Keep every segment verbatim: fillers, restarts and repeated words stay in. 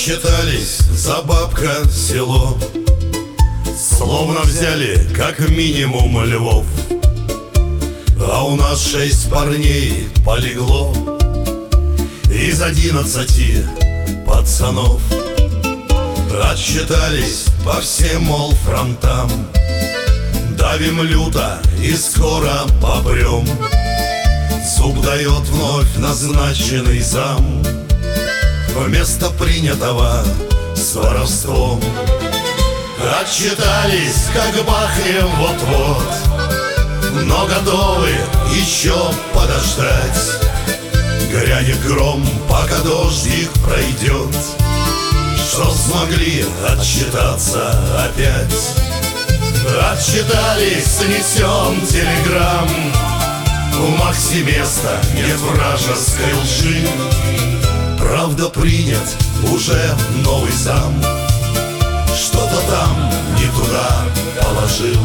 Отчитались за бабка село, словно взяли как минимум львов. А у нас шесть парней полегло из одиннадцати пацанов. Отчитались по всем, мол, фронтам, давим люто и скоро попрем. Зуб дает вновь назначенный зам вместо принятого с воровством. Отчитались, как бахнем вот-вот, но готовы еще подождать. Грянет гром, пока дождик пройдет, что смогли отчитаться опять. Отчитались, снесем телеграм, в Максе места нет вражеской лжи. Правда, принят уже новый зам, что-то там не туда положил.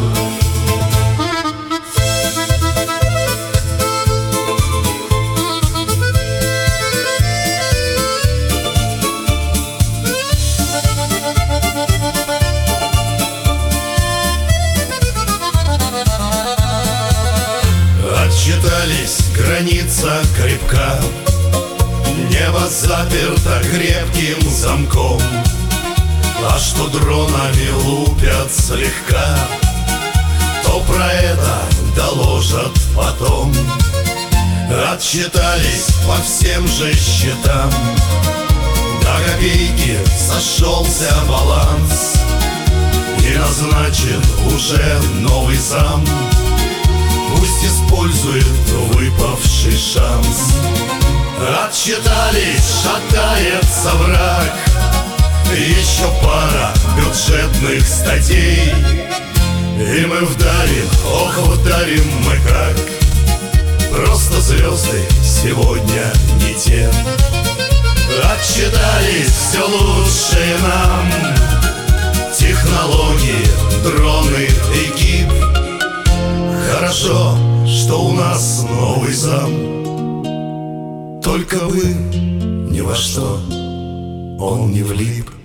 Отчитались, граница крепка, небо заперто крепким замком. А что дронами лупят слегка, то про это доложат потом. Отчитались по всем же счетам, до копейки сошелся баланс, и назначен уже новый зам. Пусть использует выпавший шанс. Отчитались, шатается враг, еще пара бюджетных статей, и мы вдарим, ох, вдарим мы как. Просто звезды сегодня не те. Отчитались, все лучшее нам, технологии, дроны, экип. Хорошо, что у нас новый зам, только бы ни во что он не влип.